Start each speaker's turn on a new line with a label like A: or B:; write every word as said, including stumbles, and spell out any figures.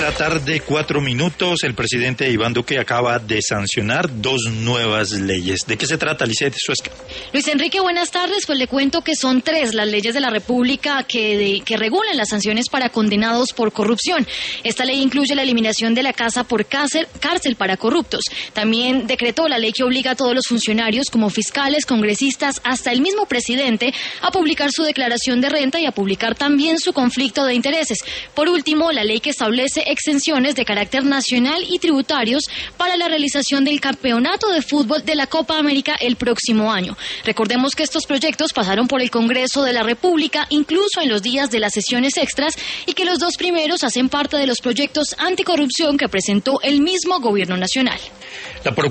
A: la tarde, cuatro minutos. El presidente Iván Duque acaba de sancionar dos nuevas leyes. ¿De qué se trata, Lisette Suezca?
B: Luis Enrique, buenas tardes. Pues le cuento que son tres las leyes de la República que, de, que regulan las sanciones para condenados por corrupción. Esta ley incluye la eliminación de la casa por cárcel, cárcel para corruptos. También decretó la ley que obliga a todos los funcionarios, como fiscales, congresistas, hasta el mismo presidente, a publicar su declaración de renta y a publicar también su conflicto de intereses. Por último, la ley que establece exenciones de carácter nacional y tributarios para la realización del campeonato de fútbol de la Copa América el próximo año. Recordemos que estos proyectos pasaron por el Congreso de la República, incluso en los días de las sesiones extras, y que los dos primeros hacen parte de los proyectos anticorrupción que presentó el mismo Gobierno Nacional.
A: La